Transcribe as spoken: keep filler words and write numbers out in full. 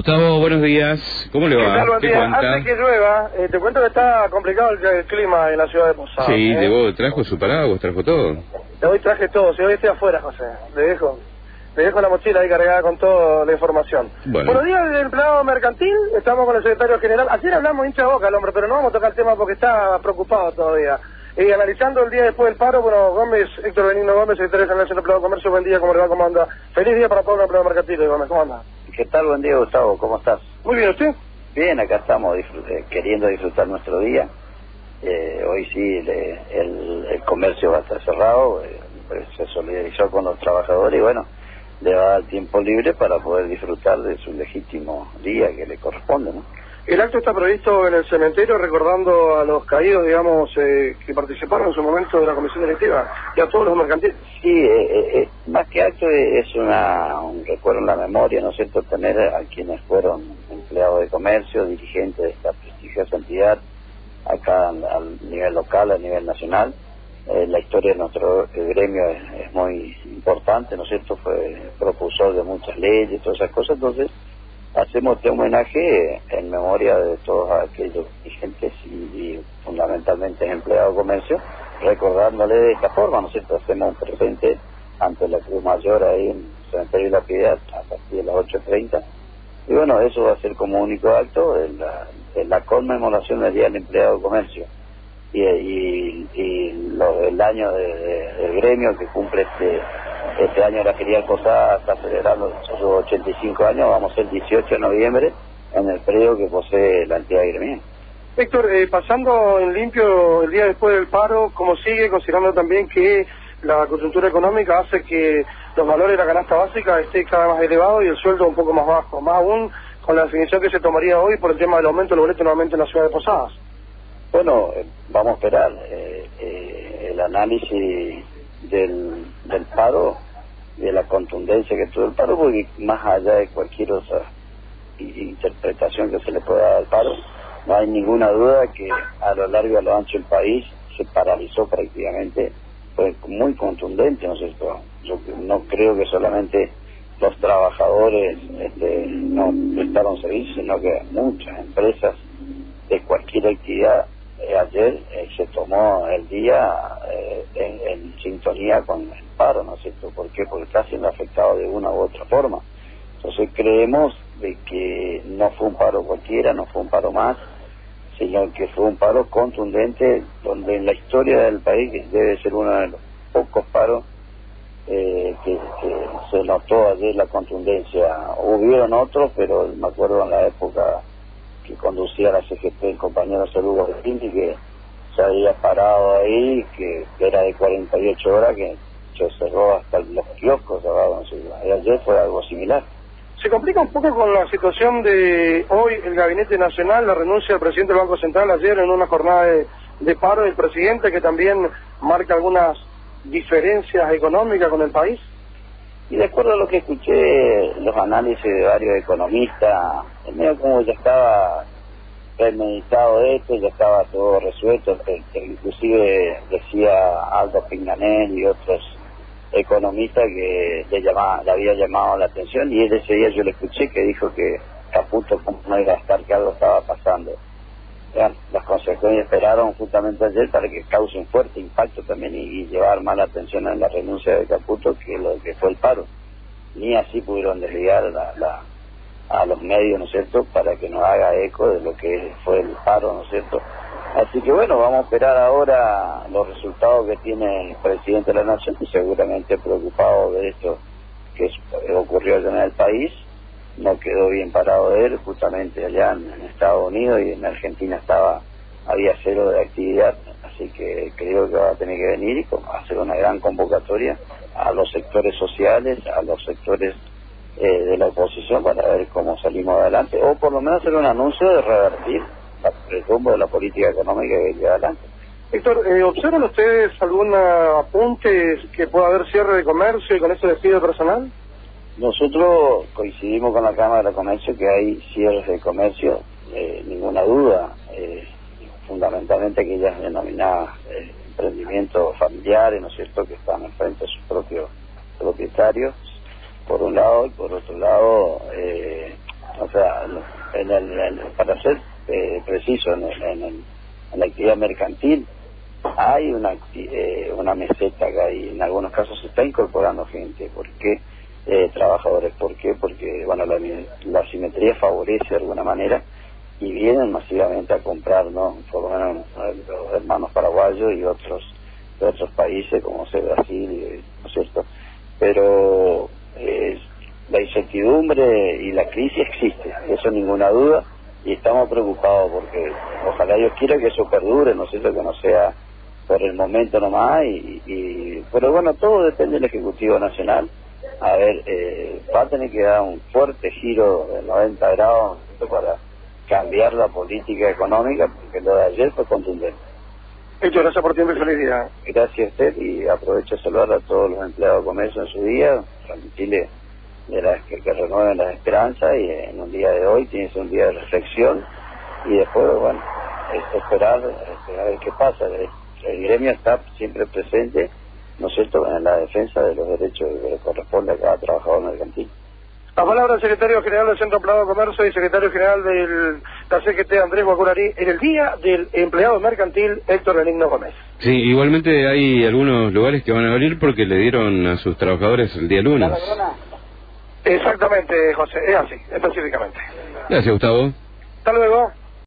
Gustavo, buenos días. ¿Cómo le va? ¿Qué tal, buen ¿Qué día? cuenta? Antes que llueva, eh, te cuento que está complicado el, el clima en la ciudad de Posadas. Sí, ¿eh? llevó, trajo su paraguas, trajo todo. Hoy traje todo, si hoy estoy afuera, José. Le dejo, le dejo la mochila ahí cargada con toda la información. Bueno. Buenos días, del empleado mercantil. Estamos con el secretario general. Ayer hablamos hincha de boca el hombre, pero no vamos a tocar el tema porque está preocupado todavía. Y analizando el día después del paro, bueno, Gómez, Héctor Benigno Gómez, secretario general del Empleado de Comercio, buen día, ¿cómo le va? ¿Cómo anda? Feliz día para todo el empleado mercantil, Gómez, ¿cómo anda? ¿Qué tal? Buen día, Gustavo, ¿cómo estás? Muy bien, ¿usted? Bien, acá estamos disfrut eh, queriendo disfrutar nuestro día. Eh, hoy sí, le, el, el comercio va a estar cerrado, eh, pues se solidarizó con los trabajadores y bueno, le va a dar tiempo libre para poder disfrutar de su legítimo día que le corresponde, ¿no? El acto está previsto en el cementerio recordando a los caídos, digamos, eh, que participaron en su momento de la comisión directiva y a todos los mercantiles. Sí, eh, eh, más que acto es una, un recuerdo en la memoria, ¿no es cierto?, tener a quienes fueron empleados de comercio, dirigentes de esta prestigiosa entidad, acá al, al nivel local, a nivel nacional. Eh, la historia de nuestro gremio es, es muy importante, ¿no es cierto?, fue propulsor de muchas leyes, todas esas cosas, entonces hacemos este homenaje en memoria de todos aquellos dirigentes y, y fundamentalmente empleados de comercio, recordándole de esta forma, ¿no es cierto? Hacemos un presente ante la Cruz Mayor ahí en el Cementerio de la Piedad a partir de las ocho treinta. Y bueno, eso va a ser como único acto en la, en la conmemoración del Día del Empleado de Comercio. Y, y, y lo, el año de, de, del gremio que cumple este este año la filial Posadas está celebrando sus ochenta y cinco años, vamos a ser el dieciocho de noviembre en el predio que posee la entidad gremial. Héctor, eh, pasando en limpio el día después del paro, ¿cómo sigue? Considerando también que la coyuntura económica hace que los valores de la canasta básica esté cada vez más elevado y el sueldo un poco más bajo, más aún con la definición que se tomaría hoy por el tema del aumento del boleto nuevamente en la ciudad de Posadas. Bueno, eh, vamos a esperar eh, eh, el análisis del, del paro, de la contundencia que tuvo el paro, porque más allá de cualquier otra interpretación que se le pueda dar al paro, no hay ninguna duda que a lo largo y a lo ancho del país se paralizó prácticamente, fue muy contundente, ¿no es cierto? Yo no creo que solamente los trabajadores este, no prestaron servicio, sino que muchas empresas de cualquier actividad eh, ayer eh, se tomó el día eh, en, en sintonía con el paro, ¿no es cierto? ¿Por qué? Porque está siendo afectado de una u otra forma. Entonces creemos de que no fue un paro cualquiera, no fue un paro más, sino que fue un paro contundente, donde en la historia del país debe ser uno de los pocos paros eh, que, que se notó ayer la contundencia. Hubieron otros, pero me acuerdo en la época que conducía la C G T el compañero Saludo de Pinti, que se había parado ahí, que, que era de cuarenta y ocho horas, que se cerró hasta los kioscos, ¿no? Y ayer fue algo similar. Se complica un poco con la situación de hoy el Gabinete Nacional, la renuncia del presidente del Banco Central ayer en una jornada de, de paro del presidente, que también marca algunas diferencias económicas con el país. Y de acuerdo a lo que escuché, los análisis de varios economistas, es medio como ya estaba premeditado esto, ya estaba todo resuelto, que, que inclusive decía Aldo Pinganel y otros economistas que le, llamaba, le había llamado la atención, y él ese día yo le escuché que dijo que Caputo no iba a estar, que algo estaba pasando. Vean, las consecuencias esperaron justamente ayer para que cause un fuerte impacto también y, y llevar más la atención en la renuncia de Caputo que lo que fue el paro. Ni así pudieron desligar la, la, a los medios, ¿no es cierto?, para que nos haga eco de lo que fue el paro, ¿no es cierto? Así que bueno, vamos a esperar ahora los resultados que tiene el presidente de la Nación, y seguramente preocupado de esto que ocurrió allá en el país. No quedó bien parado de él, justamente allá en, en Estados Unidos, y en Argentina estaba había cero de actividad, así que creo que va a tener que venir y hacer una gran convocatoria a los sectores sociales, a los sectores eh, de la oposición, para ver cómo salimos adelante, o por lo menos hacer un anuncio de revertir el rumbo de la política económica que lleva adelante. Héctor, eh, ¿observan ustedes algún apunte que pueda haber cierre de comercio y con eso despido personal? Nosotros coincidimos con la Cámara de Comercio que hay cierres de comercio, eh, ninguna duda, eh, fundamentalmente aquellas denominadas eh, emprendimientos familiares, ¿no es cierto?, que están enfrente a sus propios propietarios, por un lado, y por otro lado, eh, O sea, en el, en el, para ser eh, preciso, en, el, en, el, en la actividad mercantil hay una eh, una meseta que hay, en algunos casos se está incorporando gente. ¿Por qué? Eh, trabajadores. ¿Por qué? Porque bueno, la, la asimetría favorece de alguna manera y vienen masivamente a comprar, ¿no? Por lo menos los hermanos paraguayos y otros de otros países como sea Brasil, ¿no es cierto? Pero eh, la incertidumbre y la crisis existe, eso ninguna duda, y estamos preocupados porque ojalá Dios quiera que eso perdure, ¿no es cierto? Que no sea por el momento nomás, y, y pero bueno, todo depende del Ejecutivo Nacional. A ver, eh, va a tener que dar un fuerte giro de noventa grados para cambiar la política económica, porque lo de ayer fue contundente. Hecho, gracias por tiempo y feliz día. Gracias a usted, y aprovecho a saludar a todos los empleados de comercio en su día, transmitirle de las que, que renueven las esperanzas, y en un día de hoy tiene que ser un día de reflexión, y después, bueno, es esperar, esperar a ver qué pasa. El, el gremio está siempre presente, ¿no es cierto?, en la defensa de los derechos que le corresponde a cada trabajador mercantil. La palabra del secretario general del Centro Empleado de Comercio y secretario general de la C G T, Andrés Guacurarí, en el día del empleado mercantil, Héctor Benigno Gómez. Sí, igualmente hay algunos lugares que van a abrir porque le dieron a sus trabajadores el día lunes. Exactamente, José, es así, específicamente. Gracias, Gustavo. Hasta luego.